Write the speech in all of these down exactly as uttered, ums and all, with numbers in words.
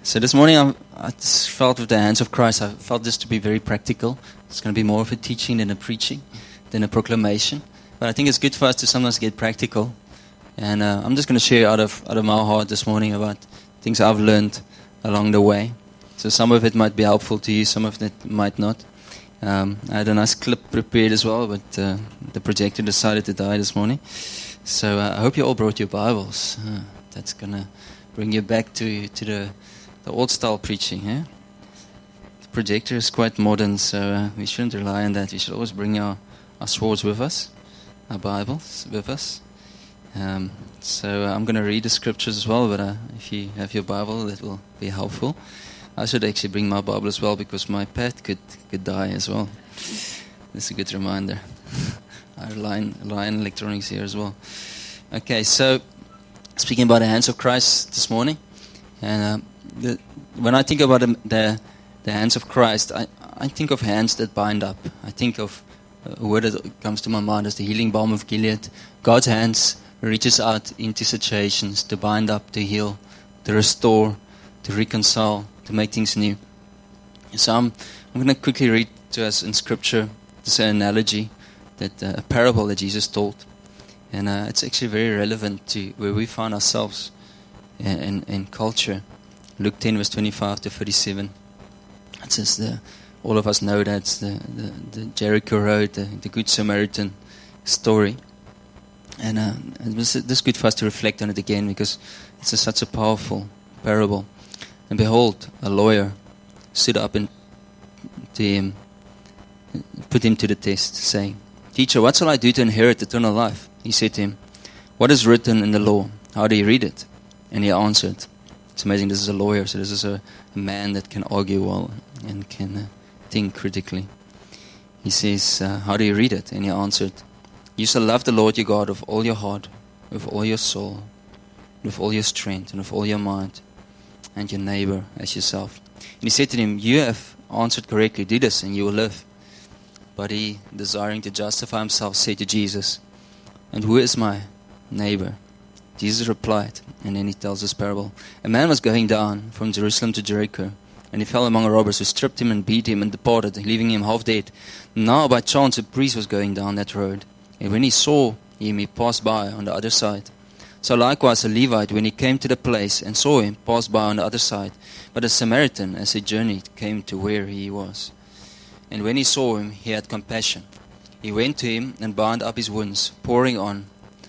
So this morning I, I just felt with the hands of Christ, I felt this to be very practical. It's going to be more of a teaching than a preaching, than a proclamation. But I think it's good for us to sometimes get practical. And uh, I'm just going to share out of out of my heart this morning about things I've learned along the way. So some of it might be helpful to you, some of it might not. Um, I had a nice clip prepared as well, but uh, the projector decided to die this morning. So uh, I hope you all brought your Bibles. Uh, that's going to bring you back to to the... The old style preaching, eh? The projector is quite modern, so uh, we shouldn't rely on that. We should always bring our, our swords with us, our Bibles with us. Um, so uh, I'm going to read the scriptures as well, but uh, if you have your Bible, that will be helpful. I should actually bring my Bible as well, because my pad could, could die as well. That's a good reminder. I rely on, rely on electronics here as well. Okay, so speaking about the hands of Christ this morning, and um, The, when I think about the, the the hands of Christ, I, I think of hands that bind up. I think of a word that comes to my mind as the healing balm of Gilead. God's hands reaches out into situations to bind up, to heal, to restore, to reconcile, to make things new. So I'm, I'm going to quickly read to us in Scripture this analogy, that uh, a parable that Jesus told. And uh, it's actually very relevant to where we find ourselves in, in, in culture. Luke ten, verse twenty-five to thirty-seven. It says, the, all of us know that it's the, the, the Jericho Road, the, the Good Samaritan story. And uh, it was this good for us to reflect on it again, because it's a, such a powerful parable. And behold, a lawyer stood up and to him, put him to the test, saying, "Teacher, what shall I do to inherit eternal life?" He said to him, "What is written in the law? How do you read it?" And he answered. It's amazing, this is a lawyer, so this is a, a man that can argue well and can uh, think critically. He says, uh, how do you read it? And he answered, "You shall love the Lord your God with all your heart, with all your soul, with all your strength, and with all your mind, and your neighbor as yourself." And he said to him, "You have answered correctly, do this and you will live." But he, desiring to justify himself, said to Jesus, "And who is my neighbor?" Jesus replied, and then he tells this parable. "A man was going down from Jerusalem to Jericho, and he fell among robbers who stripped him and beat him and departed, leaving him half dead. Now by chance a priest was going down that road, and when he saw him, he passed by on the other side. So likewise a Levite, when he came to the place and saw him, passed by on the other side. But a Samaritan, as he journeyed, came to where he was. And when he saw him, he had compassion. He went to him and bound up his wounds, pouring on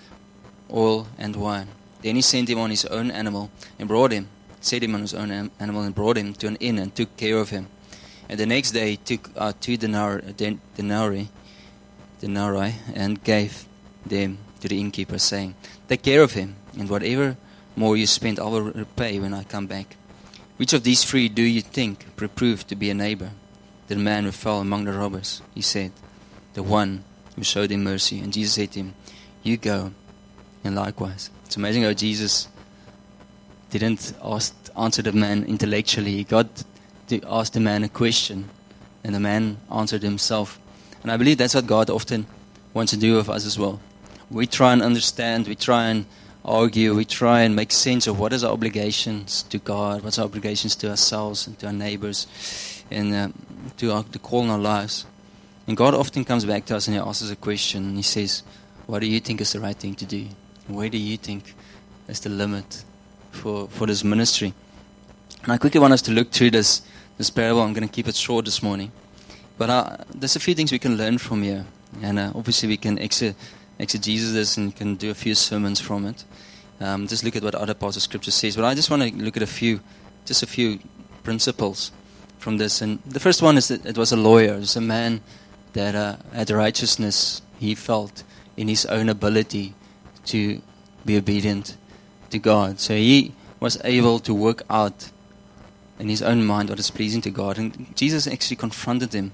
oil and wine. Then he sent him on his own animal and brought him, set him on his own am- animal and brought him to an inn and took care of him. And the next day he took out two denar- den- denarii, denarii and gave them to the innkeeper, saying, "Take care of him, and whatever more you spend I will repay when I come back." Which of these three do you think proved to be a neighbor? The man who fell among the robbers, he said, "The one who showed him mercy." And Jesus said to him, "You go, and likewise." It's amazing how Jesus didn't ask, answer the man intellectually. He got to ask the man a question, and the man answered himself. And I believe that's what God often wants to do with us as well. We try and understand, we try and argue, we try and make sense of what is our obligations to God, what's our obligations to ourselves and to our neighbors, and uh, to our, the call in our lives. And God often comes back to us and he asks us a question, and he says, "What do you think is the right thing to do? Where do you think is the limit for, for this ministry?" And I quickly want us to look through this, this parable. I'm going to keep it short this morning. But uh, there's a few things we can learn from here. And uh, obviously we can exe- exegesis this and can do a few sermons from it. Um, just look at what other parts of Scripture says. But I just want to look at a few, just a few principles from this. And the first one is that it was a lawyer. It was a man that uh, had righteousness, he felt, in his own ability to be obedient to God. So he was able to work out in his own mind what is pleasing to God. And Jesus actually confronted him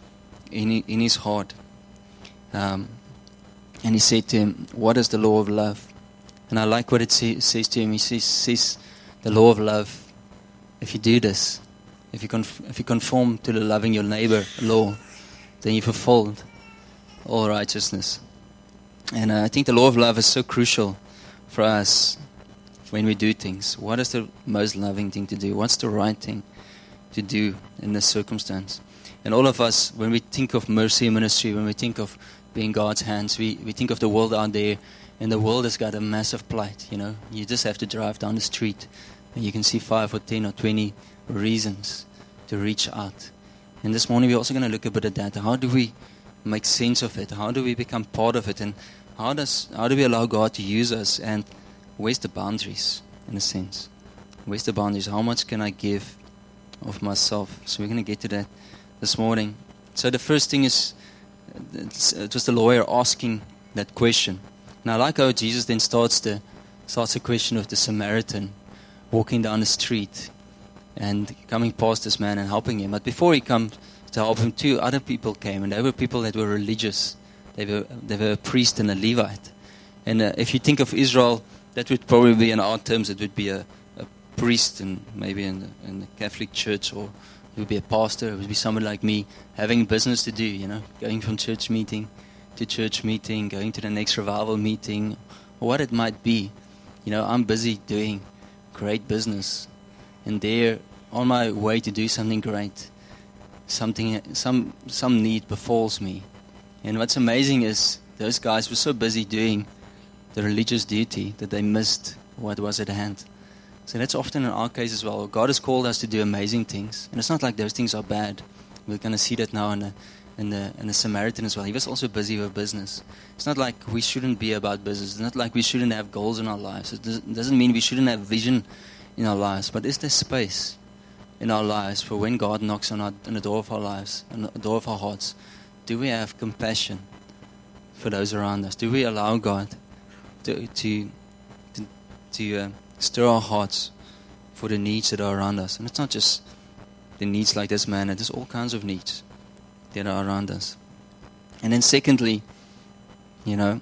in in his heart. Um, and he said to him, "What is the law of love?" And I like what it say, says to him. He says, says, the law of love, if you do this, if you, conf- if you conform to the loving your neighbor law, then you've fulfilled all righteousness. And uh, I think the law of love is so crucial for us when we do things, what is the most loving thing to do? What's the right thing to do in this circumstance? And all of us, when we think of mercy ministry, when we think of being God's hands, we, we think of the world out there, and the world has got a massive plight, you know. You just have to drive down the street, and you can see five or ten or twenty reasons to reach out. And this morning we're also going to look a bit at that. How do we make sense of it? How do we become part of it? And how does how do we allow God to use us? And where's the boundaries, in a sense? Where's the boundaries? How much can I give of myself? So we're going to get to that this morning. So the first thing is, it's just the lawyer asking that question. Now, I like how Jesus then starts the starts the question of the Samaritan walking down the street and coming past this man and helping him. But before he comes to help him, two other people came, and they were people that were religious. They were they were a priest and a Levite. And uh, if you think of Israel, that would probably be, in our terms, it would be a, a priest, and maybe in the, in the Catholic Church, or it would be a pastor. It would be someone like me having business to do, you know, going from church meeting to church meeting, going to the next revival meeting, or what it might be. You know, I'm busy doing great business, and there, on my way to do something great, something, some, some need befalls me. And what's amazing is those guys were so busy doing the religious duty that they missed what was at hand. So that's often in our case as well. God has called us to do amazing things, and it's not like those things are bad. We're going to see that now in the, in the in the Samaritan as well. He was also busy with business. It's not like we shouldn't be about business. It's not like we shouldn't have goals in our lives. It doesn't mean we shouldn't have vision in our lives. But is there space in our lives for when God knocks on, our, on the door of our lives, on the door of our hearts? Do we have compassion for those around us? Do we allow God to to to, to uh, stir our hearts for the needs that are around us? And it's not just the needs like this man. There's all kinds of needs that are around us. And then secondly, you know,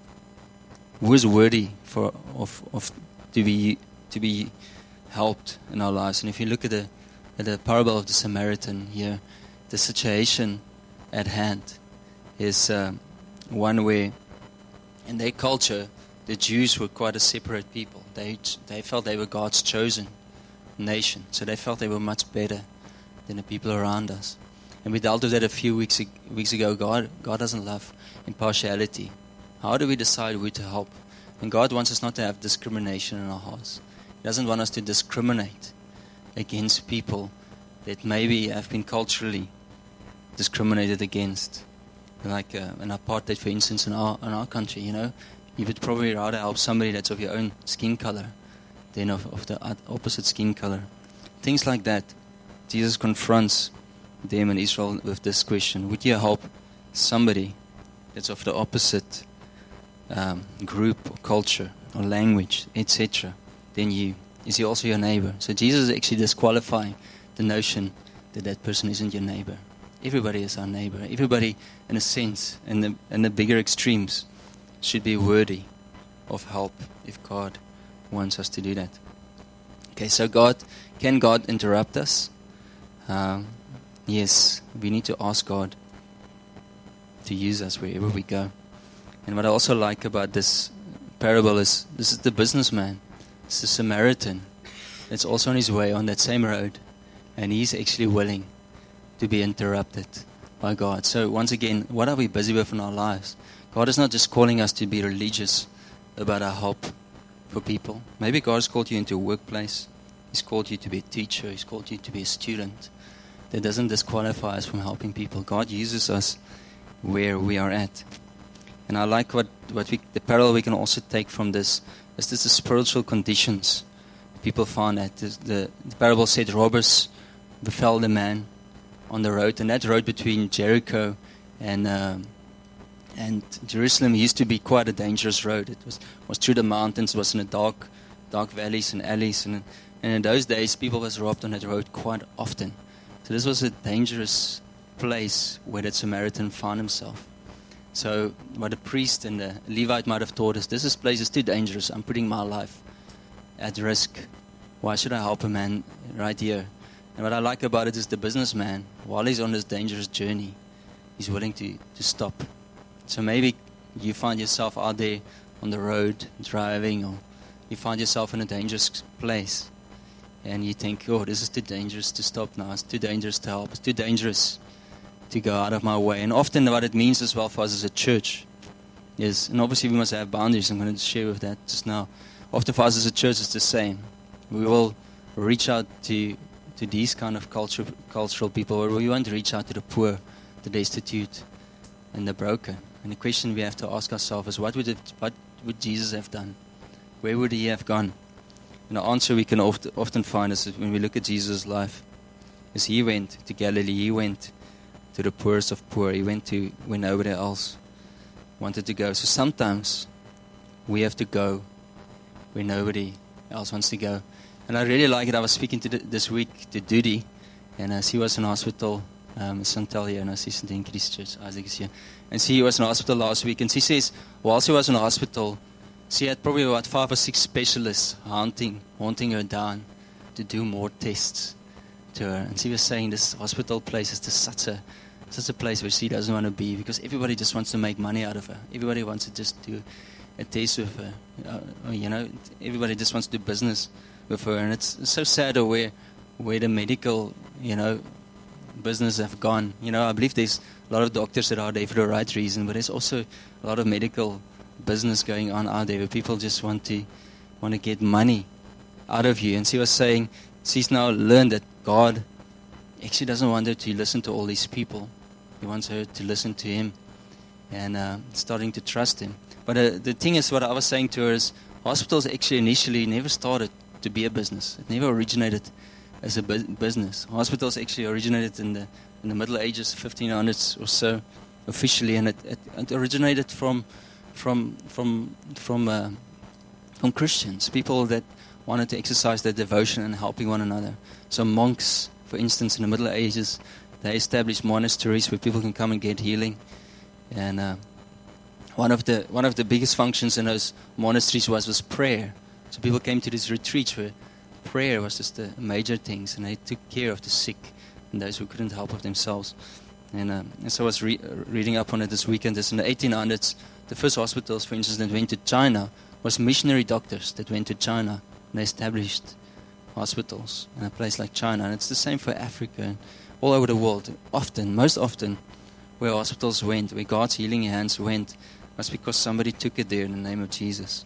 who is worthy for of of to be to be helped in our lives? And if you look at the at the parable of the Samaritan here, the situation at hand is uh, one where, in their culture, the Jews were quite a separate people. They they felt they were God's chosen nation, so they felt they were much better than the people around us. And we dealt with that a few weeks weeks ago. God God doesn't love impartiality. How do we decide who to help? And God wants us not to have discrimination in our hearts. He doesn't want us to discriminate against people that maybe have been culturally discriminated against, like uh, an apartheid, for instance, in our in our country. You know, you would probably rather help somebody that's of your own skin color than of, of the opposite skin color. Things like that. Jesus confronts them in Israel with this question: would you help somebody that's of the opposite um, group or culture or language, et cetera, than you? Is he also your neighbor? So Jesus is actually disqualifying the notion that that person isn't your neighbor. Everybody is our neighbor. Everybody, in a sense, in the in the bigger extremes, should be worthy of help if God wants us to do that. Okay, so God, can God interrupt us? Um, yes, we need to ask God to use us wherever we go. And what I also like about this parable is, this is the businessman. It's the Samaritan. It's also on his way on that same road. And he's actually willing to be interrupted by God. So once again, what are we busy with in our lives? God is not just calling us to be religious about our help for people. Maybe God has called you into a workplace. He's called you to be a teacher. He's called you to be a student. That doesn't disqualify us from helping people. God uses us where we are at. And I like what, what we, the parallel we can also take from this is this the spiritual conditions people found at. The, the, the parable said robbers befell the man on the road, and that road between Jericho and um, and Jerusalem used to be quite a dangerous road. It was was through the mountains, it was in the dark dark valleys and alleys, and and in those days people was robbed on that road quite often. So this was a dangerous place where that Samaritan found himself. So what the priest and the Levite might have taught us, this place is too dangerous. I'm putting my life at risk. Why should I help a man right here? And what I like about it is the businessman, while he's on this dangerous journey, he's willing to, to stop. So maybe you find yourself out there on the road, driving or you find yourself in a dangerous place. And you think, oh, this is too dangerous to stop now. It's too dangerous to help. It's too dangerous to go out of my way. And often what it means as well for us as a church is, and obviously we must have boundaries. I'm going to share with that just now. Often for us as a church, it's the same. We will reach out to to these kind of culture, cultural people, or we won't reach out to the poor, the destitute, and the broken. And the question we have to ask ourselves is, what would it, what would Jesus have done? Where would he have gone? And the answer we can oft, often find is when we look at Jesus' life, is he went to Galilee, he went to the poorest of poor, he went to where nobody else wanted to go. So sometimes we have to go where nobody else wants to go. And I really like it. I was speaking to the, this week to Dudy, and uh, she was in hospital, um, Santal here, and I see Saint in Christchurch, Isaac is here. And she was in hospital last week, and she says, while she was in hospital, she had probably about five or six specialists haunting, haunting her down to do more tests to her. And she was saying this hospital place is just such a, such a place where she doesn't want to be, because everybody just wants to make money out of her. Everybody wants to just do a test with her. Uh, you know, everybody just wants to do business with her. And it's, it's so sad where, where the medical, you know, business have gone. You know, I believe there's a lot of doctors that are there for the right reason, but there's also a lot of medical business going on out there where people just want to want to get money out of you. And she was saying she's now learned that God actually doesn't want her to listen to all these people. He wants her to listen to him and uh, starting to trust him. But uh, the thing is, what I was saying to her is, hospitals actually initially never started to be a business. It never originated as a bu- business. Hospitals actually originated in the in the Middle Ages, fifteen hundreds or so, officially, and it, it, it originated from from from from uh, from Christians, people that wanted to exercise their devotion and helping one another. So monks, for instance, in the Middle Ages, they established monasteries where people can come and get healing. And uh, one of the one of the biggest functions in those monasteries was was prayer. So people came to these retreats where prayer was just the major things, and they took care of the sick and those who couldn't help of themselves. And, uh, and so I was re- reading up on it this weekend. This in the eighteen hundreds, the first hospitals, for instance, that went to China was missionary doctors that went to China and they established hospitals in a place like China. And it's the same for Africa and all over the world. Often, most often, where hospitals went, where God's healing hands went, was because somebody took it there in the name of Jesus.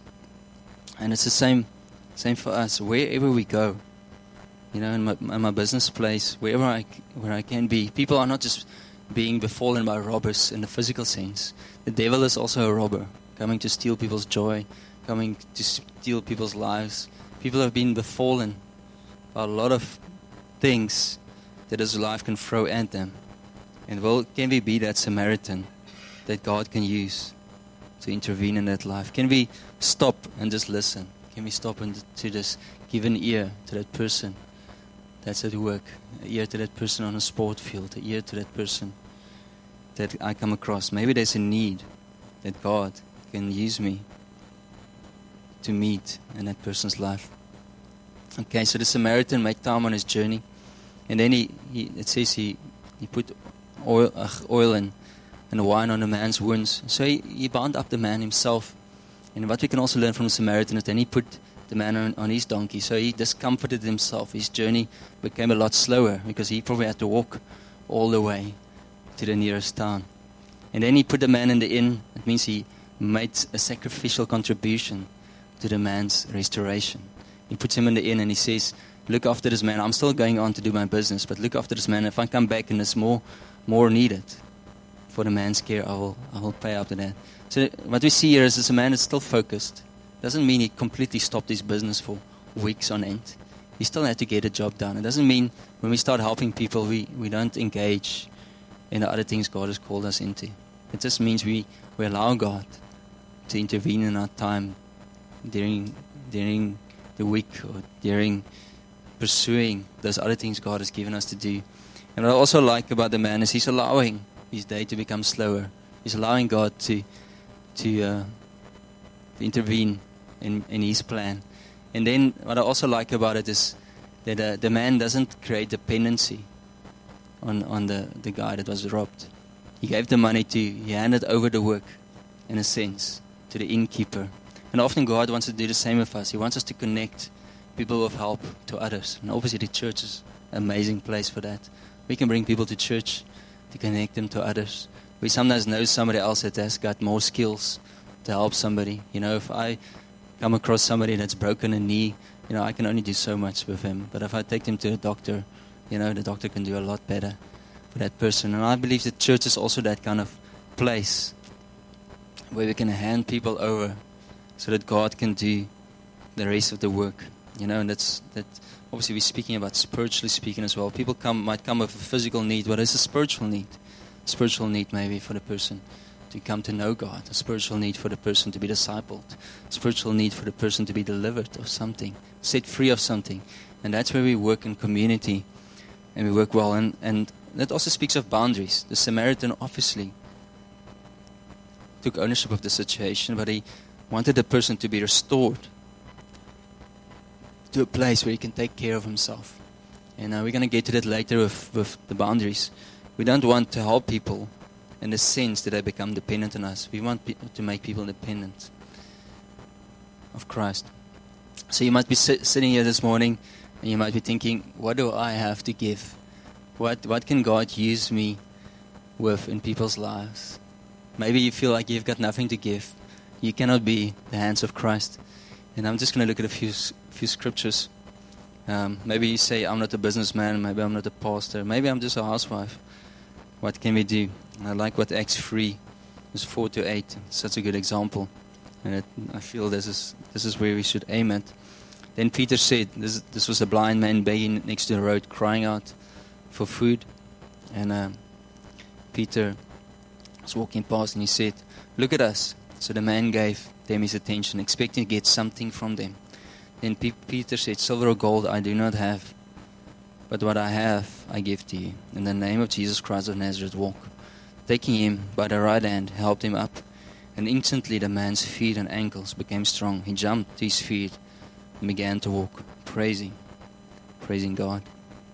And it's the same, same for us. Wherever we go, you know, in my, in my business place, wherever I, where I can be, people are not just being befallen by robbers in the physical sense. The devil is also a robber, coming to steal people's joy, coming to steal people's lives. People have been befallen by a lot of things that this life can throw at them. And well, can we be that Samaritan that God can use to intervene in that life? Can we stop and just listen? Can we stop and to just give an ear to that person that's at work, an ear to that person on a sport field, an ear to that person that I come across? Maybe there's a need that God can use me to meet in that person's life. Okay, so the Samaritan made time on his journey, and then he, he it says he, he put oil, uh, oil and, and wine on the man's wounds. So he, he bound up the man himself. And what we can also learn from the Samaritan is then he put the man on, on his donkey. So he discomforted himself. His journey became a lot slower because he probably had to walk all the way to the nearest town. And then he put the man in the inn. It means he made a sacrificial contribution to the man's restoration. He puts him in the inn and he says, look after this man. I'm still going on to do my business, but look after this man. If I come back and there's more more needed for the man's care, I will I will pay after that. So what we see here is this man is still focused. Doesn't mean he completely stopped his business for weeks on end. He still had to get a job done. It doesn't mean when we start helping people, we, we don't engage in the other things God has called us into. It just means we, we allow God to intervene in our time during during the week or during pursuing those other things God has given us to do. And what I also like about the man is he's allowing his day to become slower. He's allowing God to to, uh, to intervene in, in his plan. And then what I also like about it is that uh, the man doesn't create dependency on, on the, the guy that was robbed. He gave the money to, he handed over the work, in a sense, to the innkeeper. And often God wants to do the same with us. He wants us to connect people with help to others. And obviously the church is an amazing place for that. We can bring people to church to connect them to others. We sometimes know somebody else that has got more skills to help somebody. You know, if I come across somebody that's broken a knee, you know, I can only do so much with him. But if I take them to a doctor, you know, the doctor can do a lot better for that person. And I believe the church is also that kind of place where we can hand people over so that God can do the rest of the work. You know, and that's that. Obviously, we're speaking about spiritually speaking as well. People come might come with a physical need, but it's a spiritual need. Spiritual need maybe for the person to come to know God. A spiritual need for the person to be discipled. Spiritual need for the person to be delivered of something, set free of something. And that's where we work in community, and we work well. And, and that also speaks of boundaries. The Samaritan obviously took ownership of the situation, but he wanted the person to be restored to a place where he can take care of himself. And uh, we're going to get to that later with, with the boundaries. We don't want to help people in the sense that they become dependent on us. We want pe- to make people dependent of Christ. So you might be sit- sitting here this morning and you might be thinking, what do I have to give? What what can God use me with in people's lives? Maybe you feel like you've got nothing to give. You cannot be the hands of Christ. And I'm just going to look at a few few scriptures. Um, maybe you say, I'm not a businessman. Maybe I'm not a pastor. Maybe I'm just a housewife. What can we do? I like what Acts three, verse four to eight. It's such a good example. And it, I feel this is this is where we should aim at. Then Peter said, this, this was a blind man begging next to the road, crying out for food. And uh, Peter was walking past and he said, look at us. So the man gave them his attention, expecting to get something from them. Then P- Peter said, silver or gold I do not have, but what I have I give to you. In the name of Jesus Christ of Nazareth, walk. Taking him by the right hand, helped him up. And instantly the man's feet and ankles became strong. He jumped to his feet and began to walk, praising, praising God.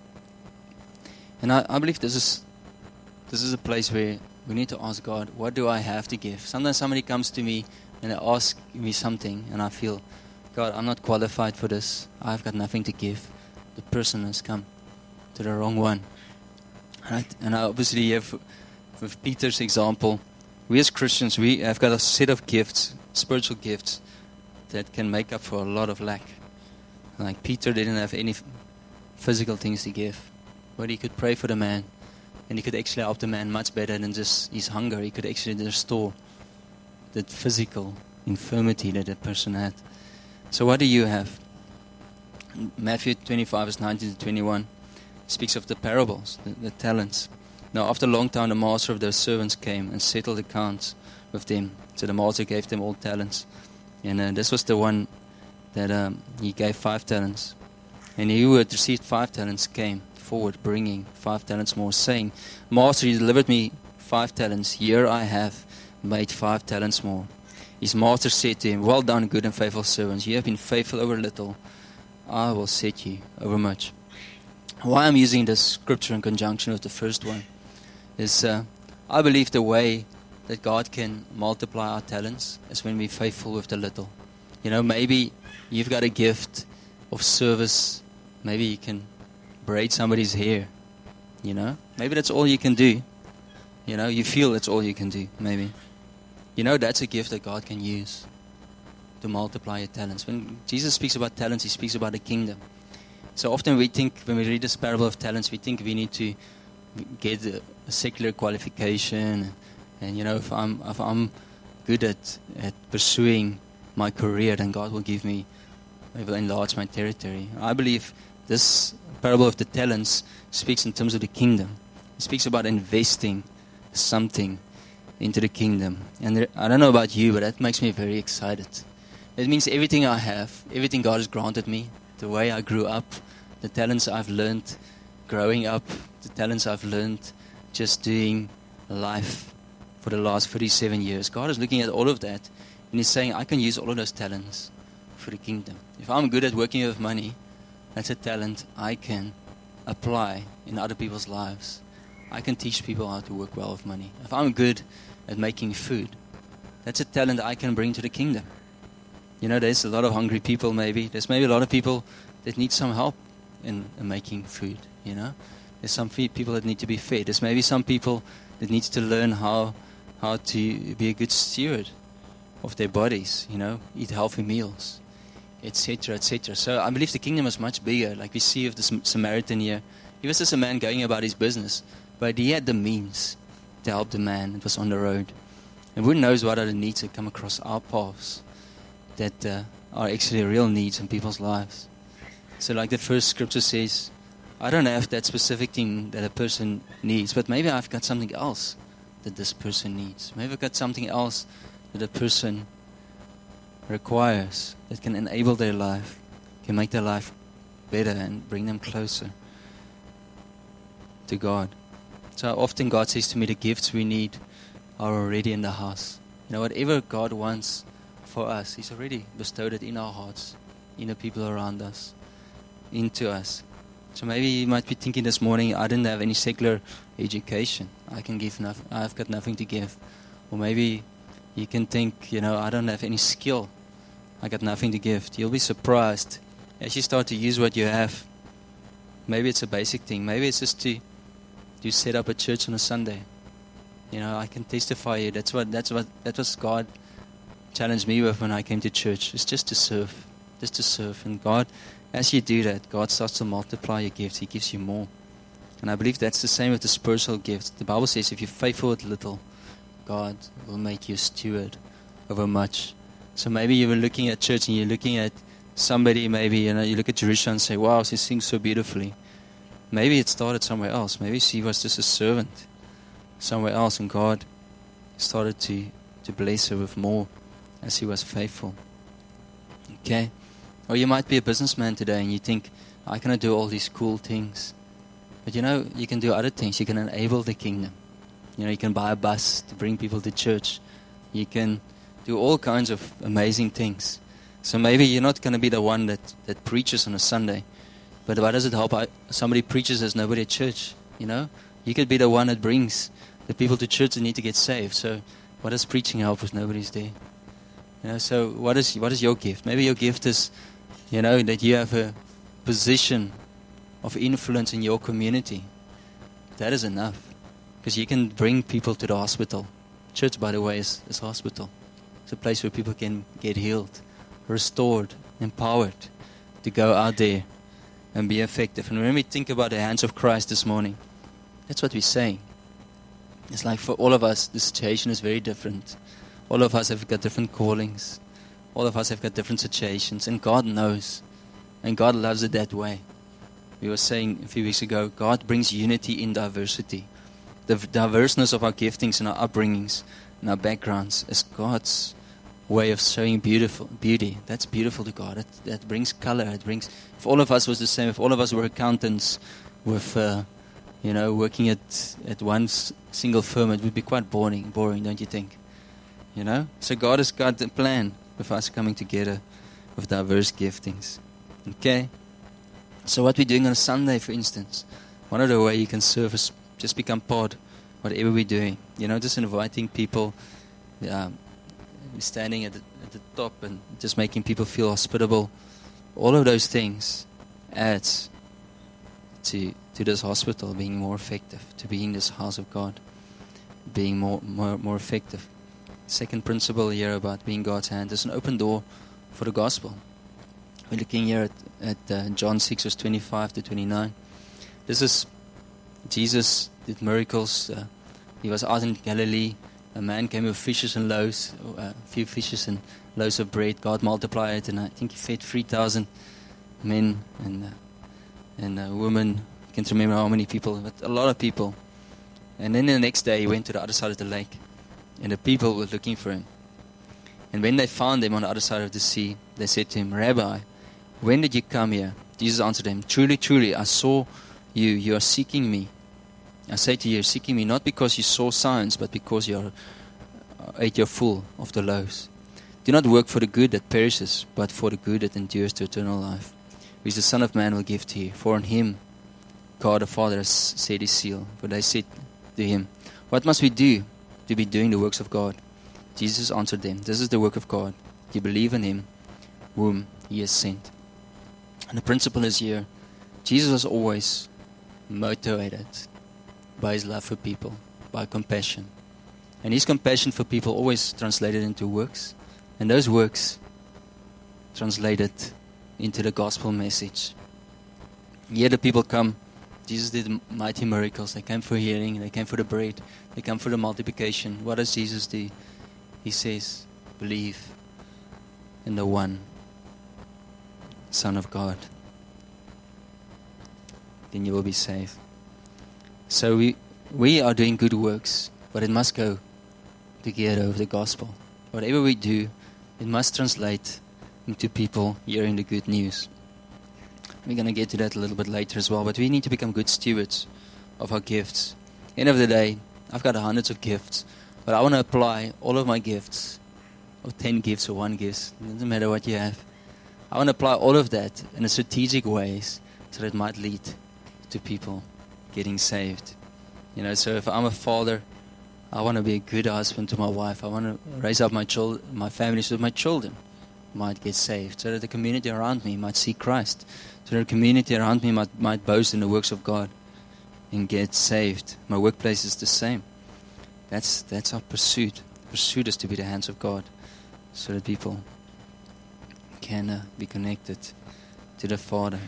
And I, I believe this is this is a place where we need to ask God, what do I have to give? Sometimes somebody comes to me and they ask me something, and I feel, God, I'm not qualified for this. I've got nothing to give. The person has come to the wrong one. And I, and I obviously have, with Peter's example, we as Christians, we have got a set of gifts, spiritual gifts, that can make up for a lot of lack. Like Peter didn't have any physical things to give, but he could pray for the man, and he could actually help the man much better than just his hunger. He could actually restore that physical infirmity that that person had. So what do you have? Matthew twenty-five, verse nineteen to twenty-one speaks of the parables, the, the talents. Now after a long time the master of those servants came and settled accounts with them. So the master gave them all talents. And uh, this was the one that um, he gave five talents. And he who had received five talents came forward, bringing five talents more, saying, Master, you delivered me five talents. Here I have made five talents more. His master said to him, well done, good and faithful servants. You have been faithful over little. I will set you over much. Why I'm using this scripture in conjunction with the first one is uh, I believe the way that God can multiply our talents is when we're faithful with the little. You know, maybe you've got a gift of service. Maybe you can braid somebody's hair. You know, maybe that's all you can do. You know, you feel that's all you can do, maybe. You know, that's a gift that God can use to multiply your talents. When Jesus speaks about talents, he speaks about the kingdom. So often we think, when we read this parable of talents, we think we need to get a, a secular qualification. And, and you know, if I'm if I'm good at, at pursuing my career, then God will give me, He will enlarge my territory. I believe this parable of the talents speaks in terms of the kingdom. It speaks about investing something into the kingdom. And there, I don't know about you, but that makes me very excited. It means everything I have, everything God has granted me, the way I grew up, the talents I've learned growing up, the talents I've learned just doing life for the last thirty-seven years. God is looking at all of that, and He's saying, I can use all of those talents for the kingdom. If I'm good at working with money, that's a talent I can apply in other people's lives. I can teach people how to work well with money. If I'm good at making food, that's a talent I can bring to the kingdom. You know, there's a lot of hungry people maybe. There's maybe a lot of people that need some help in, in making food, you know. There's some fe- people that need to be fed. There's maybe some people that need to learn how how to be a good steward of their bodies, you know, eat healthy meals, et cetera, et cetera. So I believe the kingdom is much bigger. Like we see of the Sam- Samaritan here. He was just a man going about his business, but he had the means to help the man that was on the road. And who knows what other needs that come across our paths that uh, are actually real needs in people's lives. So like the first scripture says, I don't have that specific thing that a person needs, but maybe I've got something else that this person needs. Maybe I've got something else that a person requires that can enable their life, can make their life better and bring them closer to God. So often God says to me, the gifts we need are already in the house. You know, whatever God wants for us, He's already bestowed it in our hearts, in the people around us, into us. So maybe you might be thinking this morning, I didn't have any secular education. I can give nothing. I've got nothing to give. Or maybe you can think, you know, I don't have any skill. I got nothing to give. You'll be surprised as you start to use what you have. Maybe it's a basic thing. Maybe it's just to to set up a church on a Sunday. You know, I can testify you. That's what that's what that was God challenged me with when I came to church. It's just to serve, just to serve. And God, as you do that, God starts to multiply your gifts. He gives you more. And I believe that's the same with the spiritual gifts. The Bible says if you're faithful with little, God will make you a steward over much. So maybe you were looking at church and you're looking at somebody, maybe, you know, you look at Jerusalem and say, wow, she sings so beautifully. Maybe it started somewhere else. Maybe she was just a servant somewhere else, and God started to, to bless her with more as He was faithful. Okay? Or you might be a businessman today and you think, I cannot do all these cool things. But you know, you can do other things. You can enable the kingdom. You know, you can buy a bus to bring people to church. You can do all kinds of amazing things. So maybe you're not going to be the one that, that preaches on a Sunday. But why does it help? I, somebody preaches, there's nobody at church, you know? You could be the one that brings the people to church that need to get saved. So what does preaching help if nobody's there? You know, so what is what is your gift? Maybe your gift is, you know, that you have a position of influence in your community. That is enough. Because you can bring people to the hospital. Church, by the way, is, is hospital. It's a place where people can get healed, restored, empowered to go out there and be effective. And when we think about the hands of Christ this morning, that's what we're saying. It's like for all of us, the situation is very different. All of us have got different callings. All of us have got different situations. And God knows. And God loves it that way. We were saying a few weeks ago, God brings unity in diversity. The diverseness of our giftings and our upbringings and our backgrounds is God's way of showing beautiful beauty. That's beautiful to God. That, that brings color. It brings. If all of us was the same, if all of us were accountants with, uh, you know, working at at one s- single firm, it would be quite boring. Boring, don't you think? You know. So God has got a plan with us coming together with diverse giftings. Okay. So what we're doing on a Sunday, for instance, one of the ways you can serve is just become part of whatever we're doing. You know, just inviting people. Um, standing at the, at the top and just making people feel hospitable. All of those things adds to to this hospital being more effective, to being this house of God, being more more, more effective. Second principle here about being God's hand is an open door for the gospel. We're looking here at, at uh, John six, verse twenty-five to twenty-nine. This is Jesus did miracles. Uh, he was out in Galilee. A man came with fishes and loaves, a few fishes and loaves of bread. God multiplied it, and I think He fed three thousand men and uh, and uh, women. I can't remember how many people, but a lot of people. And then the next day He went to the other side of the lake, and the people were looking for Him. And when they found Him on the other side of the sea, they said to Him, Rabbi, when did you come here? Jesus answered them, Truly, truly, I saw you. You are seeking me. I say to you, you're seeking me not because you saw signs, but because you are, uh, ate your full of the loaves. Do not work for the good that perishes, but for the good that endures to eternal life, which the Son of Man will give to you. For on Him God the Father has set His seal. For they said to Him, What must we do to be doing the works of God? Jesus answered them, This is the work of God. You believe in Him whom he has sent. And the principle is here, Jesus was always motivated by his love for people, by compassion. And his compassion for people always translated into works. And those works translated into the gospel message. Here the people come. Jesus did mighty miracles. They came for healing. They came for the bread. They come for the multiplication. What does Jesus do? He says, believe in the one Son of God. Then you will be saved. So we we are doing good works, but it must go together with the gospel. Whatever we do, it must translate into people hearing the good news. We're going to get to that a little bit later as well, but we need to become good stewards of our gifts. End of the day, I've got hundreds of gifts, but I want to apply all of my gifts, or ten gifts or one gift, it doesn't matter what you have. I want to apply all of that in a strategic ways so that it might lead to people getting saved. You know, so if I'm a father, I want to be a good husband to my wife. I want to raise up my children, my family, so that my children might get saved, so that the community around me might see Christ, so that the community around me might, might boast in the works of God and get saved. My workplace is the same. That's that's our pursuit. The pursuit is to be the hands of God, so that people can uh, be connected to the Father.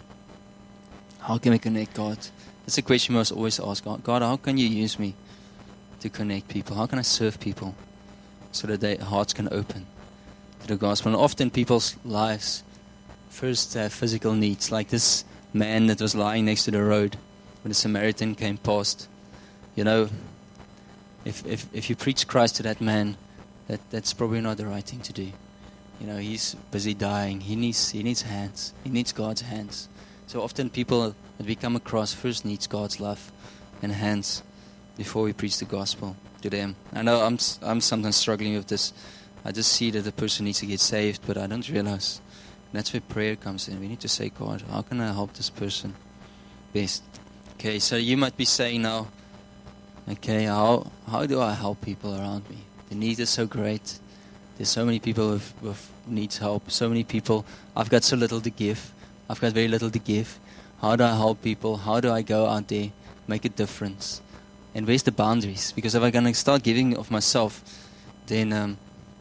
How can we connect God? That's a question we must always ask God. God, how can you use me to connect people? How can I serve people so that their hearts can open to the gospel? And often people's lives first have physical needs, like this man that was lying next to the road when the Samaritan came past. You know, if if if you preach Christ to that man, that that's probably not the right thing to do. You know, he's busy dying. He needs he needs hands. He needs God's hands. So often people that we come across first needs God's love and hands before we preach the gospel to them. I know I'm I'm sometimes struggling with this. I just see that the person needs to get saved, but I don't realize that's where prayer comes in. We need to say, God, how can I help this person best? Okay, so you might be saying now, okay, how how do I help people around me? The need is so great. There's so many people with, with needs help. So many people. I've got so little to give. I've got very little to give. How do I help people? How do I go out there, make a difference? And where's the boundaries? Because if I'm going to start giving of myself, then um,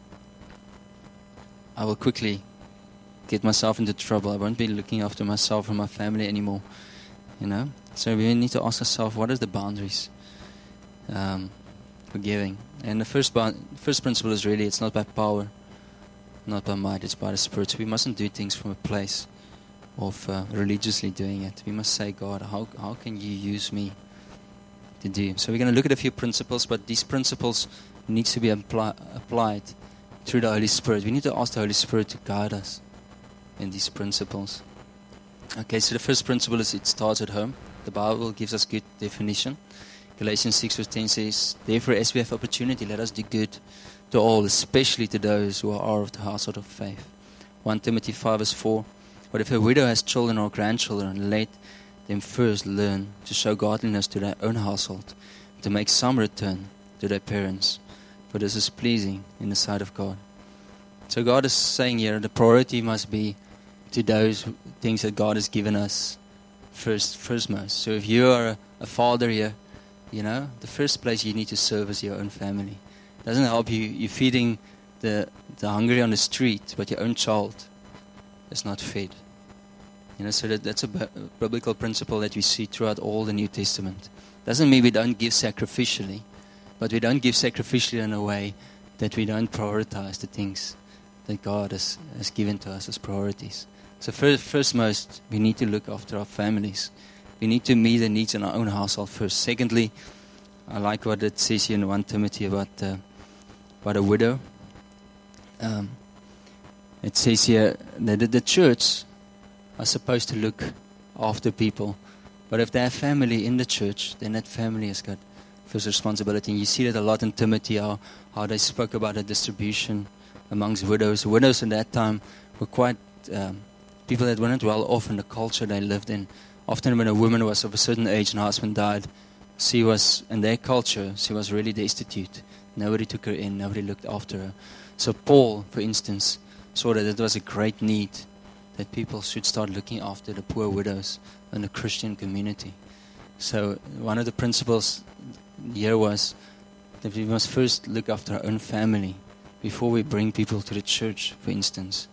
I will quickly get myself into trouble. I won't be looking after myself and my family anymore. You know? So we need to ask ourselves, what are the boundaries um, for giving? And the first ba- first principle is really, it's not by power, not by might, it's by the Spirit. So we mustn't do things from a place of uh, religiously doing it. We must say, God, how how can you use me to do? So we're going to look at a few principles, but these principles need to be apply, applied through the Holy Spirit. We need to ask the Holy Spirit to guide us in these principles. Okay, so the first principle is it starts at home. The Bible gives us good definition. Galatians six verse ten says, therefore as we have opportunity, let us do good to all, especially to those who are of the household of faith. First Timothy five verse four, but if a widow has children or grandchildren, let them first learn to show godliness to their own household, to make some return to their parents, for this is pleasing in the sight of God. So God is saying here, the priority must be to those things that God has given us first, first most. So if you are a, a father here, you know, the first place you need to serve is your own family. It doesn't help you, you're feeding the, the hungry on the street, but your own child is not fed. You know, so that, that's a b- biblical principle that we see throughout all the New Testament. Doesn't mean we don't give sacrificially, but we don't give sacrificially in a way that we don't prioritize the things that God has, has given to us as priorities. So first, first most, we need to look after our families. We need to meet the needs in our own household first. Secondly, I like what it says here in First Timothy about, uh, about a widow. Um, it says here that the, the church are supposed to look after people. But if they have family in the church, then that family has got first responsibility. And you see that a lot in Timothy, how, how they spoke about the distribution amongst widows. Widows in that time were quite um, people that weren't well off in the culture they lived in. Often when a woman was of a certain age and her husband died, she was, in their culture, she was really destitute. Nobody took her in, nobody looked after her. So Paul, for instance, saw that it was a great need that people should start looking after the poor widows in the Christian community. So one of the principles here was that we must first look after our own family before we bring people to the church, for instance,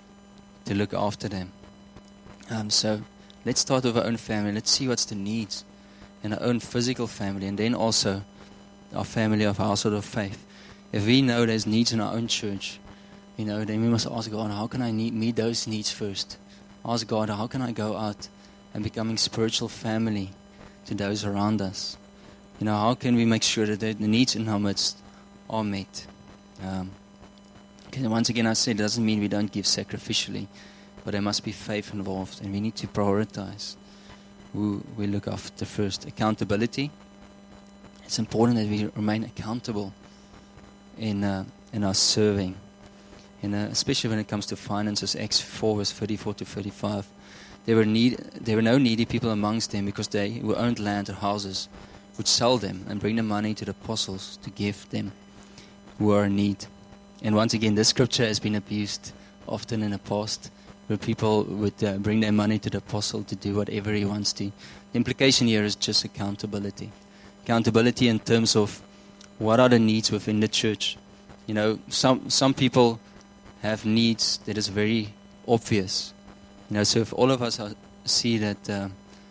to look after them. Um, so let's start with our own family. Let's see what's the needs in our own physical family, and then also our family of household of faith. If we know there's needs in our own church, you know, then we must ask God, how can I need, meet those needs first? Ask God, how can I go out and becoming spiritual family to those around us? You know, how can we make sure that the needs in our midst are met? Um, okay, once again, I said it doesn't mean we don't give sacrificially, but there must be faith involved, and we need to prioritize who we look after first. Accountability. It's important that we remain accountable in uh, in our serving, and uh, especially when it comes to finances. Acts four verse thirty-four to thirty-five. There were need there were no needy people amongst them, because they who owned land or houses would sell them and bring the money to the apostles to give them who are in need. And once again, this scripture has been abused often in the past, where people would uh, bring their money to the apostle to do whatever he wants to. The implication here is just accountability. Accountability in terms of what are the needs within the church. You know, some some people have needs that is very obvious. You know, so if all of us are, see that uh,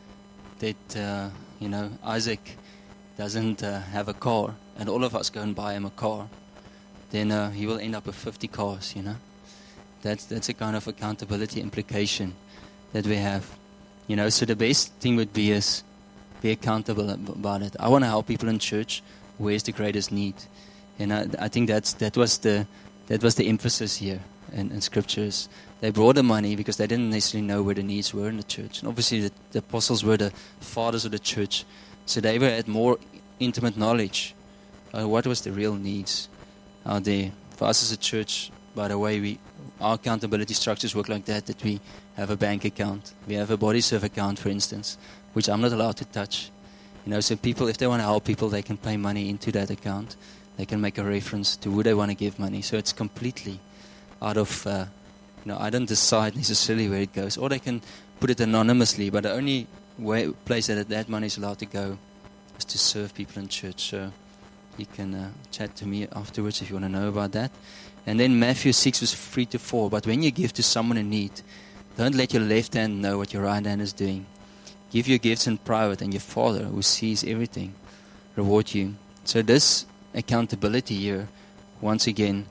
that uh, you know, Isaac doesn't uh, have a car, and all of us go and buy him a car, then uh, he will end up with fifty cars. You know, that's that's a kind of accountability implication that we have. You know, so the best thing would be is be accountable about it. I want to help people in church. Where's the greatest need? And I, I think that's that was the that was the emphasis here in, in scriptures. They brought the money because they didn't necessarily know where the needs were in the church. And obviously the, the apostles were the fathers of the church, so they were had more intimate knowledge of what was the real needs out there. For us as a church, by the way, we our accountability structures work like that, that we have a bank account. We have a body serve account, for instance, which I'm not allowed to touch. You know, so people, if they want to help people, they can pay money into that account. They can make a reference to who they want to give money. So it's completely out of, uh, you know, I don't decide necessarily where it goes. Or they can put it anonymously, but the only way, place that that money is allowed to go is to serve people in church. So you can uh, chat to me afterwards if you want to know about that. And then Matthew six verse three to four. But when you give to someone in need, don't let your left hand know what your right hand is doing. Give your gifts in private, and your Father, who sees everything, reward you. So this accountability here, once again,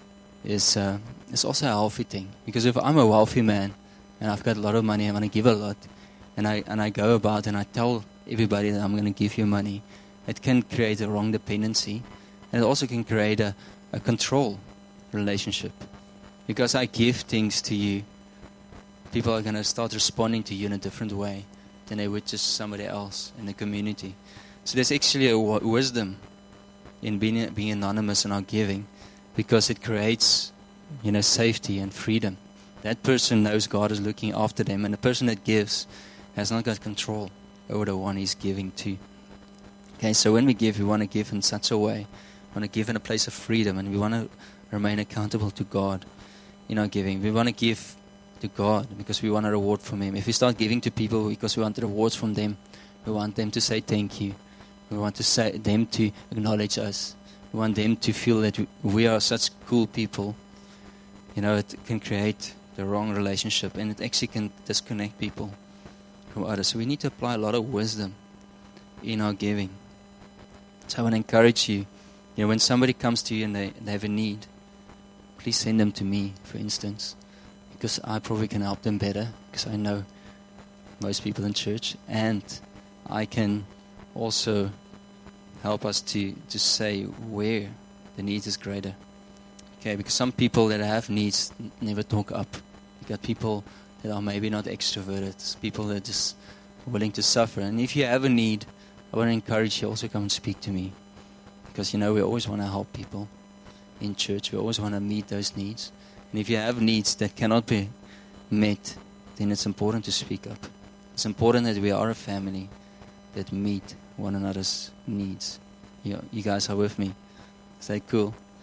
is uh, is also a healthy thing. Because if I'm a wealthy man and I've got a lot of money, I want to give a lot, and I and I go about and I tell everybody that I'm going to give you money, it can create a wrong dependency, and it also can create a, a control relationship. Because I give things to you, people are going to start responding to you in a different way than they would just somebody else in the community. So there's actually a w- wisdom in being being anonymous in our giving, because it creates, you know, safety and freedom. That person knows God is looking after them, and the person that gives has not got control over the one he's giving to. Okay, so when we give, we want to give in such a way, we want to give in a place of freedom, and we want to remain accountable to God in our giving. We want to give to God because we want a reward from Him. If we start giving to people because we want the rewards from them, we want them to say thank you. We want to say them to acknowledge us. We want them to feel that we are such cool people. You know, it can create the wrong relationship, and it actually can disconnect people from others. So we need to apply a lot of wisdom in our giving. So I want to encourage you, you know, when somebody comes to you and they, they have a need, please send them to me, for instance, because I probably can help them better, because I know most people in church, and I can also help us to, to say where the need is greater. Okay, because some people that have needs never talk up. You got people that are maybe not extroverted, people that are just willing to suffer. And if you have a need, I want to encourage you also come and speak to me, because, you know, we always want to help people in church. We always want to meet those needs. And if you have needs that cannot be met, then it's important to speak up. It's important that we are a family that meet one another's needs. You, you guys are with me. Is that cool?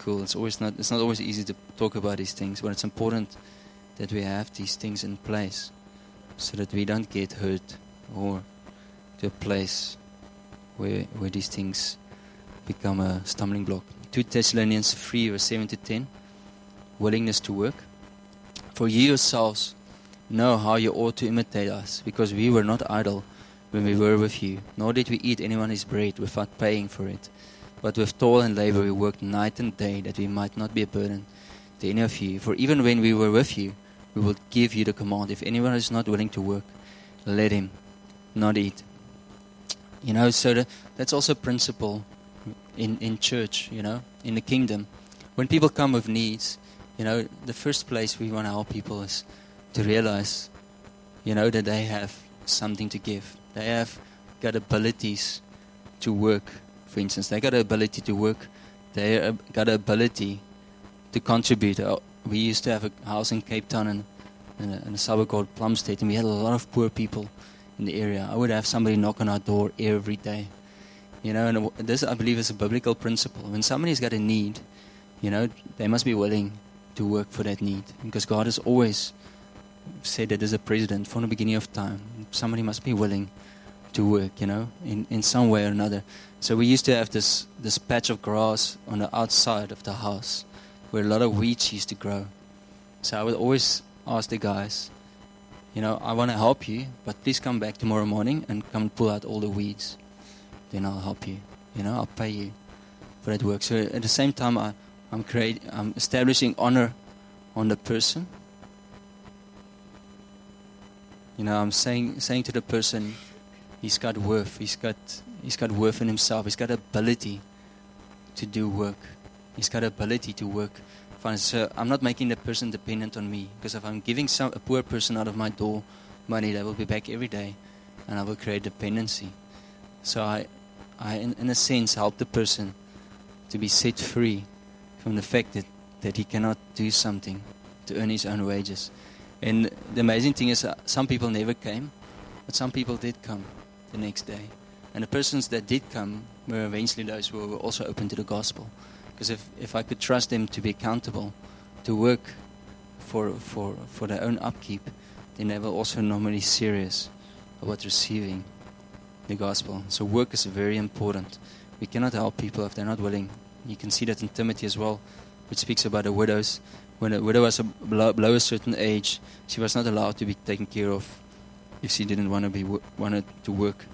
cool. It's always not. It's not always easy to talk about these things, but it's important that we have these things in place, so that we don't get hurt or to a place where where these things become a stumbling block. Two Thessalonians three verse seven to ten. Willingness to work. For you yourselves know how you ought to imitate us, because we were not idle when we were with you, nor did we eat anyone's bread without paying for it. But with toil and labor we worked night and day, that we might not be a burden to any of you. For even when we were with you, we will give you the command, if anyone is not willing to work, let him not eat. You know, so the, that's also a principle in, in church, you know, in the kingdom. When people come with needs, you know, the first place we want to help people is to realize, you know, that they have something to give. They have got abilities to work, for instance. They got the ability to work. They uh, got the ability to contribute. Uh, we used to have a house in Cape Town and in, in, a, in a suburb called Plumstead, and we had a lot of poor people in the area. I would have somebody knock on our door every day. You know, and this, I believe, is a biblical principle. When somebody's got a need, you know, they must be willing to work for that need, because God has always said that as a president from the beginning of time, somebody must be willing to work, you know, in, in some way or another. So we used to have this this patch of grass on the outside of the house where a lot of weeds used to grow. So I would always ask the guys, you know, I want to help you, but please come back tomorrow morning and come and pull out all the weeds. Then I'll help you. You know, I'll pay you for that work. So at the same time, I I'm create, I'm establishing honor on the person. You know, I'm saying saying to the person, he's got worth. He's got he's got worth in himself. He's got ability to do work. He's got ability to work. Fine. So I'm not making the person dependent on me, because if I'm giving some a poor person out of my door money, they will be back every day, and I will create dependency. So I, I in, in a sense, help the person to be set free from the fact that, that he cannot do something to earn his own wages. And the amazing thing is, uh, some people never came, but some people did come the next day. And the persons that did come were eventually those who were also open to the gospel. Because if, if I could trust them to be accountable, to work for, for, for their own upkeep, then they were also normally serious about receiving the gospel. So work is very important. We cannot help people if they're not willing. You can see that in Timothy as well, which speaks about the widows. When a widow was below, below a certain age, she was not allowed to be taken care of if she didn't want to be wanted to work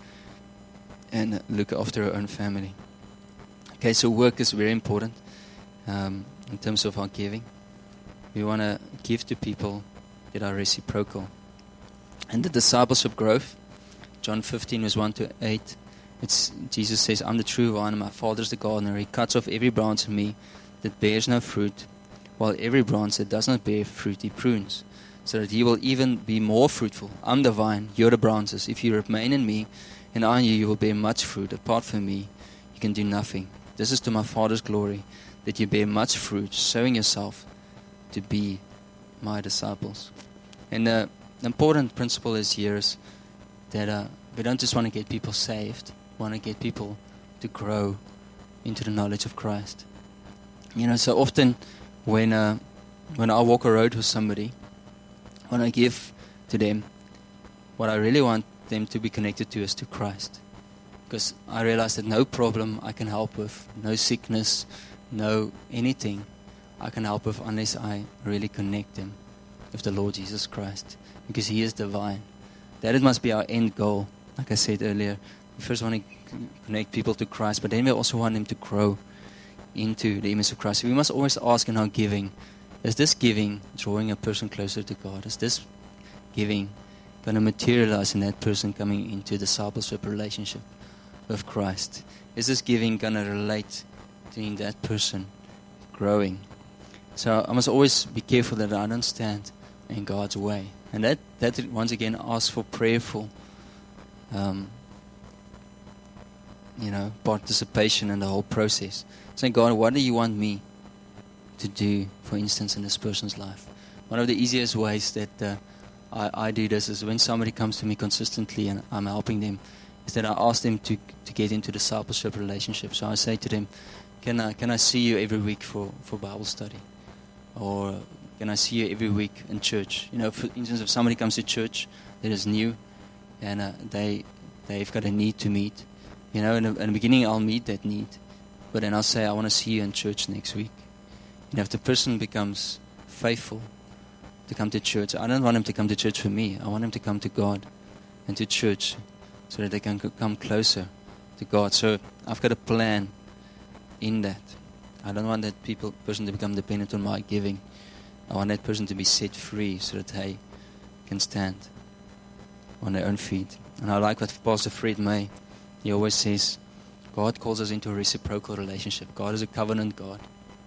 and look after her own family. Okay, so work is very important um, in terms of our giving. We want to give to people that are reciprocal. And the discipleship growth, John fifteen, verse one to eight, it's, Jesus says, I'm the true vine, and my Father is the gardener. He cuts off every branch in me that bears no fruit, while every branch that does not bear fruit he prunes, so that he will even be more fruitful. I'm the vine, you're the branches. If you remain in me, and I in you, you will bear much fruit. Apart from me, you can do nothing. This is to my Father's glory, that you bear much fruit, showing yourself to be my disciples. And uh, the important principle is here is that uh, we don't just want to get people saved. We want to get people to grow into the knowledge of Christ. You know, so often when uh, when I walk a road with somebody, when I give to them, what I really want them to be connected to is to Christ. Because I realize that no problem I can help with, no sickness, no anything I can help with unless I really connect them with the Lord Jesus Christ. Because He is divine. That it must be our end goal. Like I said earlier, we first want to connect people to Christ, but then we also want them to grow into the image of Christ. So we must always ask in our giving, is this giving drawing a person closer to God? Is this giving going to materialize in that person coming into discipleship relationship with Christ? Is this giving going to relate to in that person growing? So I must always be careful that I don't stand in God's way. And that, that once again asks for prayerful um, you know, participation in the whole process. Saying, God, what do you want me to do, for instance, in this person's life? One of the easiest ways that uh, I, I do this is when somebody comes to me consistently and I'm helping them, is that I ask them to, to get into discipleship relationships. So I say to them, can I can I see you every week for, for Bible study? Or can I see you every week in church? You know, for instance, if somebody comes to church that is new and uh, they, they've got a need to meet, you know, in the, in the beginning I'll meet that need. But then I'll say, I want to see you in church next week. And if the person becomes faithful to come to church, I don't want him to come to church for me. I want him to come to God and to church so that they can come closer to God. So I've got a plan in that. I don't want that people person to become dependent on my giving. I want that person to be set free so that they can stand on their own feet. And I like what Pastor Fred May, he always says, God calls us into a reciprocal relationship. God is a covenant God.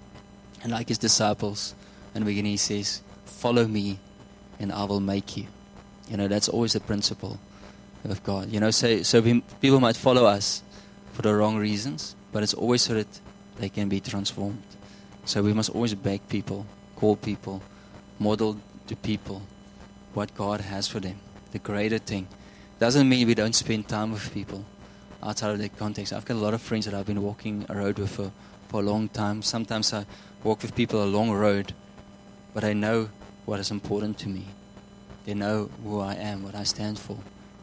And like his disciples, in the beginning he says, follow me and I will make you. You know, that's always the principle of God. You know, so, so we, people might follow us for the wrong reasons, but it's always so that they can be transformed. So we must always beg people, call people, model to people what God has for them. The greater thing. Doesn't mean we don't spend time with people outside of their context. I've got a lot of friends that I've been walking a road with for, for a long time. Sometimes I walk with people a long road, but I know what is important to me. They know who I am, what I stand for.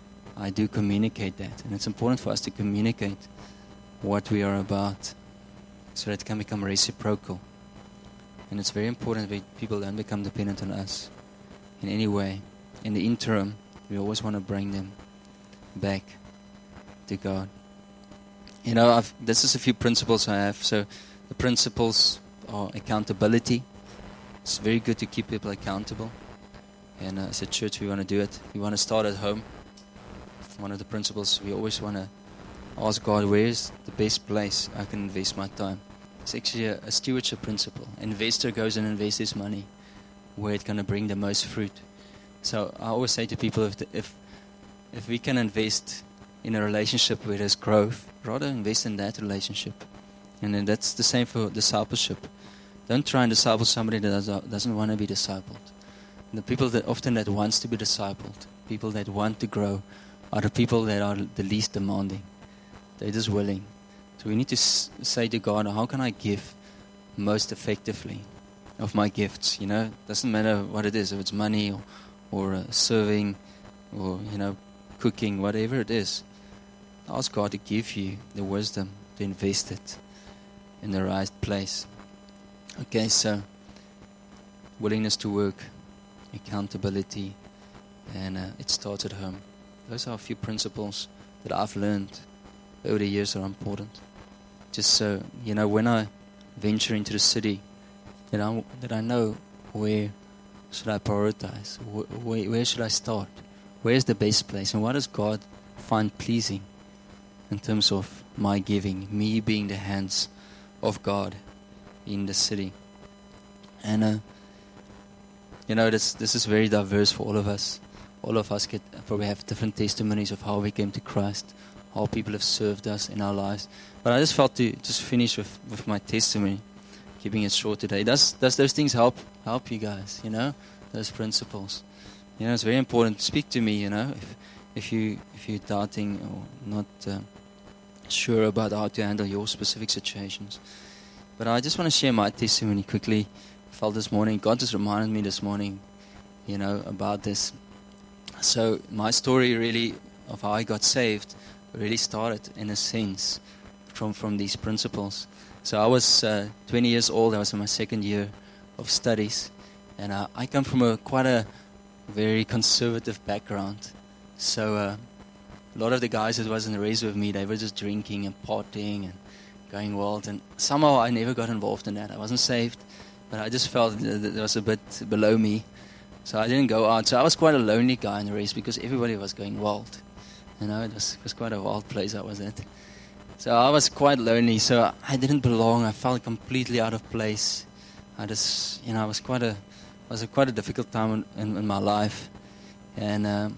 I do communicate that. And it's important for us to communicate what we are about so that it can become reciprocal. And it's very important that people don't become dependent on us in any way. In the interim, we always want to bring them back to God. You know, I've, this is a few principles I have. So the principles are accountability. It's very good to keep people accountable. And uh, as a church, we want to do it. We want to start at home. One of the principles, we always want to ask God, where is the best place I can invest my time? It's actually a, a stewardship principle. An investor goes and invests his money where it's going to bring the most fruit. So I always say to people, if, the, if if we can invest in a relationship where there's growth, rather invest in that relationship. And then that's the same for discipleship. Don't try and disciple somebody that does, doesn't want to be discipled. And the people that often that wants to be discipled, people that want to grow, are the people that are the least demanding. They're just willing. So we need to s- say to God, how can I give most effectively of my gifts? You know, it doesn't matter what it is, if it's money or, or uh, serving or, you know, cooking, whatever it is. Ask God to give you the wisdom to invest it in the right place. Okay, so willingness to work, accountability, and uh, it starts at home. Those are a few principles that I've learned over the years that are important. Just so, you know, when I venture into the city, that I, that I know where should I prioritize, where, where should I start, where's the best place, and what does God find pleasing in terms of my giving, me being the hands of God in the city. And, uh, you know, this this is very diverse for all of us. All of us get, probably have different testimonies of how we came to Christ, how people have served us in our lives. But I just felt to just finish with, with my testimony, keeping it short today. Does does those things help help you guys, you know, those principles? You know, it's very important. Speak to me, you know, if if you if you're doubting or not uh, sure about how to handle your specific situations. But I just want to share my testimony quickly. I felt this morning, God just reminded me this morning, you know, about this. So my story really of how I got saved really started in a sense from, from these principles. So I was uh, twenty years old. I was in my second year of studies. And uh, I come from a quite a very conservative background. So uh, a lot of the guys that wasn't raised with me, they were just drinking and partying and going wild. And somehow I never got involved in that. I wasn't saved, but I just felt that it was a bit below me. So I didn't go out. So I was quite a lonely guy in the race because everybody was going wild. You know, it was, it was quite a wild place I was at. So I was quite lonely. So I didn't belong. I felt completely out of place. I just, you know, it was quite a, it was a quite a difficult time in, in, in my life. And uh,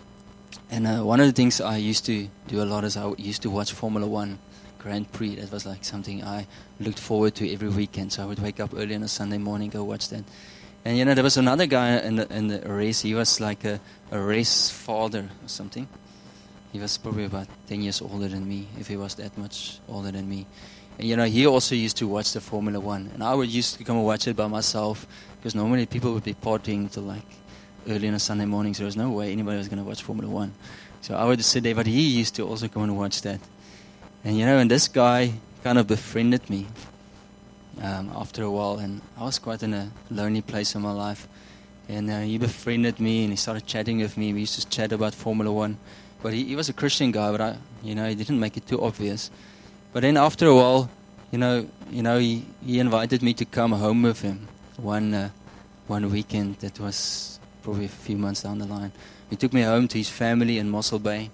and uh, one of the things I used to do a lot is I used to watch Formula One Grand Prix. That was like something I looked forward to every weekend. So I would wake up early on a Sunday morning, go watch that. And, you know, there was another guy in the, in the race. He was like a, a race father or something. He was probably about ten years older than me, if he was that much older than me. And, you know, he also used to watch the Formula One. And I would used to come and watch it by myself, because normally people would be partying till like early on a Sunday morning, so there was no way anybody was going to watch Formula One. So I would sit there, but he used to also come and watch that. And, you know, and this guy kind of befriended me um, after a while. And I was quite in a lonely place in my life. And uh, he befriended me, and he started chatting with me. We used to chat about Formula One. But he, he was a Christian guy, but I, you know, he didn't make it too obvious. But then after a while, you know, you know, he, he invited me to come home with him one uh, one weekend. That was probably a few months down the line. He took me home to his family in Mossel Bay,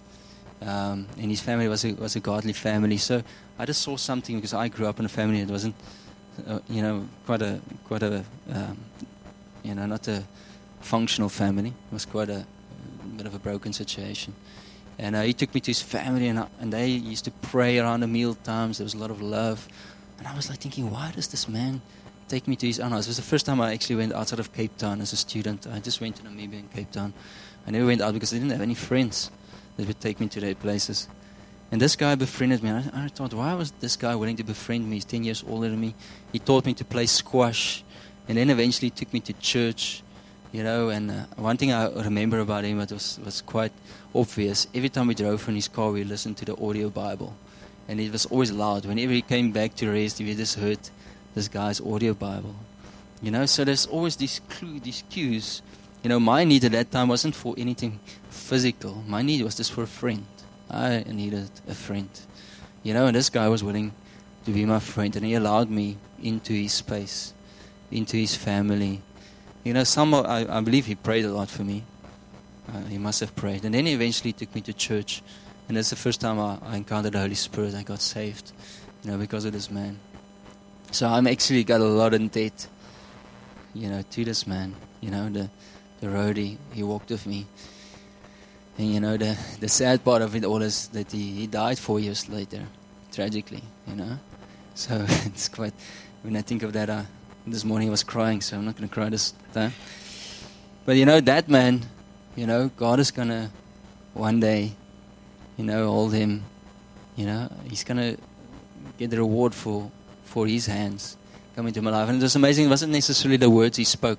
um, and his family was a, was a godly family. So I just saw something, because I grew up in a family that wasn't, uh, you know, quite a quite a, um, you know, not a functional family. It was quite a, a bit of a broken situation. And uh, he took me to his family, and, uh, and they used to pray around the meal times. There was a lot of love. And I was like thinking, why does this man take me to his own house? It was the first time I actually went outside of Cape Town as a student. I just went to Namibia and Cape Town. I never went out because I didn't have any friends that would take me to their places. And this guy befriended me. And I, I thought, why was this guy willing to befriend me? He's ten years older than me. He taught me to play squash. And then eventually took me to church. You know, and uh, one thing I remember about him that was, was quite obvious. Every time we drove in his car, we listened to the audio Bible. And it was always loud. Whenever he came back to rest, we just heard this guy's audio Bible. You know, so there's always these, clue, these cues. You know, my need at that time wasn't for anything physical. My need was just for a friend. I needed a friend. You know, and this guy was willing to be my friend. And he allowed me into his space, into his family. You know, some of, I, I believe he prayed a lot for me. Uh, he must have prayed. And then he eventually took me to church. And that's the first time I, I encountered the Holy Spirit. I got saved, you know, because of this man. So I'm actually got a lot in debt, you know, to this man. You know, the the road he, he walked with me. And, you know, the, the sad part of it all is that he, he died four years later, tragically, you know. So it's quite, when I think of that, I... This morning I was crying, so I'm not going to cry this time. But, you know, that man, you know, God is going to one day, you know, hold him. You know, he's going to get the reward for, for his hands coming into my life. And it was amazing. It wasn't necessarily the words he spoke.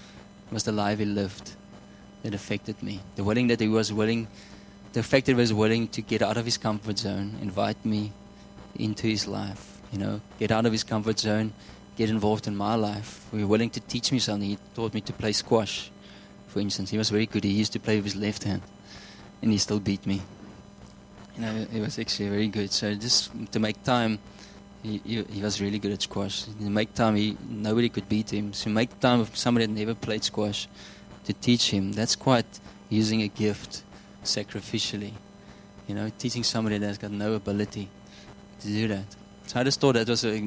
It was the life he lived that affected me. The willing that he was willing, the fact that he was willing to get out of his comfort zone, invite me into his life, you know, get out of his comfort zone, get involved in my life. We were willing to teach me something. He taught me to play squash, for instance. He was very good. He used to play with his left hand, and he still beat me. You know, he was actually very good. So just to make time, he, he, he was really good at squash. To make time, he, nobody could beat him. So make time with somebody that never played squash to teach him. That's quite using a gift sacrificially. You know, teaching somebody that's got no ability to do that. So I just thought that was a